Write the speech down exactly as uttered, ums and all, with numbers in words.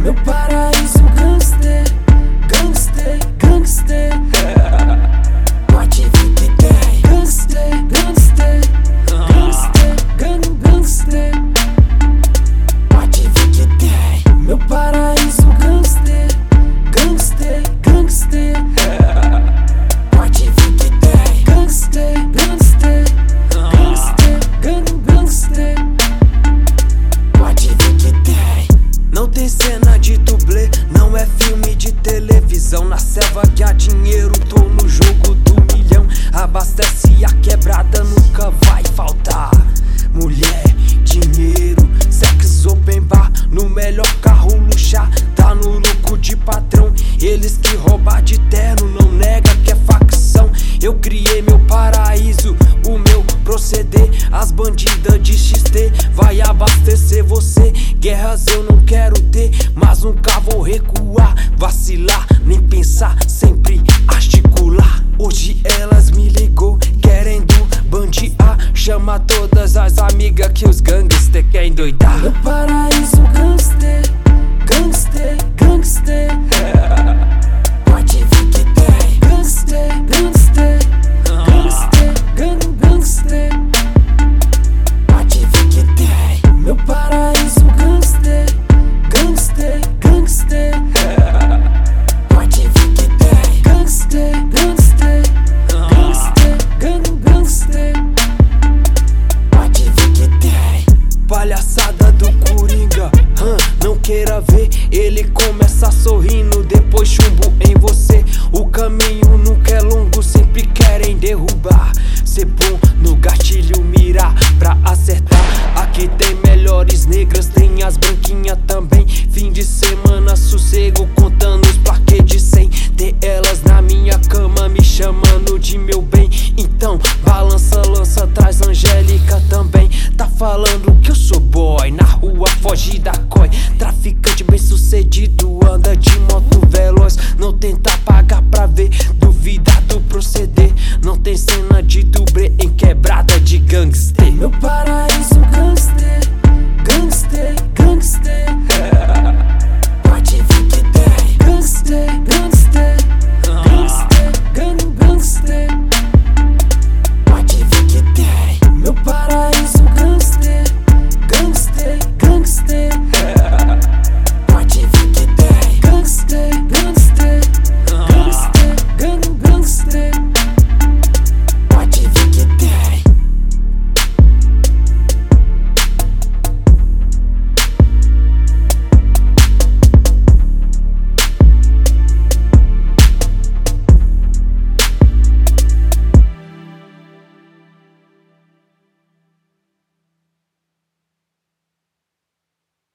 Meu paraíso gangster, gangster, gangster. Pode vir que tem. Gangster, gangster, gangster, gang, gangster. Pode vir que tem. Meu paraíso gangster, gangster, gangster. Pode vir que tem. Gangster, gangster, gangster, gang, gangster. Pode vir que tem. Não tem cena de dublê, não é filme de televisão. Na selva que há dinheiro, tô no jogo do milhão. Abastece a quebrada, nunca vai faltar. Mulher, dinheiro, sexo, open bar. No melhor carro luxar, tá no lucro de patrão. Eles que roubar de terno, não nega que é facção. Eu criei meu paraíso, o meu proceder. As bandidas de X T vai abastecer você. Guerras eu não quero ter, mas nunca vou recuar. Vacilar, nem pensar, sempre articular. Hoje elas me ligou, querendo bandear. Chama todas as amigas que os gangster querem doidar. Meu paraíso gangster, gangster, gangster. Pode vir que tem. Gangster, gangster, gangster, gang, gangster. Pode vir que tem. Meu paraíso gangster, gangster, gangster. Pode vir que tem. Gangster, gangster, gangster, gang, gangster. Pode vir que tem. Palhaçada do Coringa, hum, não queira ver. Ele começa sorrindo, depois chumbo em você. O caminho nunca é longo, sempre querem derrubar. Ser bom no gatilho, mirar pra acertar. Aqui tem melhores negras, tem as branquinhas também. Fim de semana, sossego, contando os plaquês de cem. Tem elas na minha cama, me chamando de meu bem. Então, balança, lança, traz Angélica também. Tá falando que eu sou boy, na rua foge da coi. Traficante bem sucedido, anda de